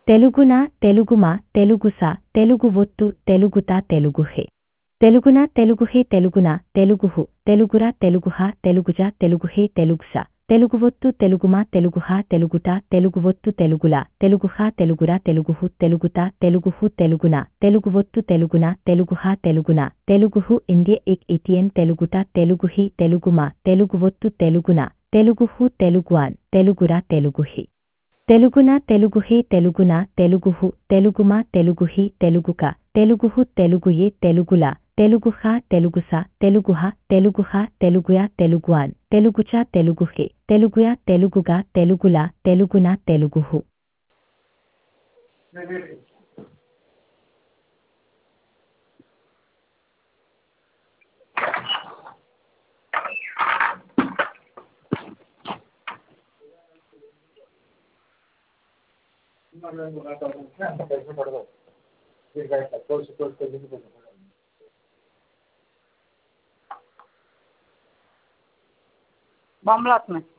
తెలుగున తెలుగుమ తెలుగుస తెలుగు ఒత్తు తెలుగుత తెలుగుహే తెలుగున తెలుగుహే తెలుగున తెలుగుహు తెలుగుర తెలుగుహ తెలుగుజ తెలుగుహే తెలుగుస తెలుగు ఒత్తు తెలుగుమ తెలుగుహ తెలుగుట తెలుగు ఒత్తు తెలుగుల తెలుగుహ తెలుగుర తెలుగుహు తెలుగుత తెలుగుహు తెలుగున తెలుగు ఒత్తు తెలుగున తెలుగుహ తెలుగున తెలుగుహు ఇండియ ఇక్ ఇటియన్ తెలుగుట తెలుగుహి తెలుగుమ తెలుగు ఒత్తు తెలుగున తెలుగుహు తెలుగుఆన్ తెలుగుర తెలుగుహి తెలుగున తెలుగుహే తెలుగున తెలుగుహు తెలుగుమ తెలుగుహి తెలుగుక తెలుగుహు తెలుగుయే తెలుగుల తెలుగుహ తెలుగుస తెలుగుహ తెలుగుహ తెలుగుయ తెలుగుఆన్ తెలుగుచ తెలుగుహే తెలుగుయ తెలుగుగా తెలుగుల తెలుగున తెలుగుహు बमलात में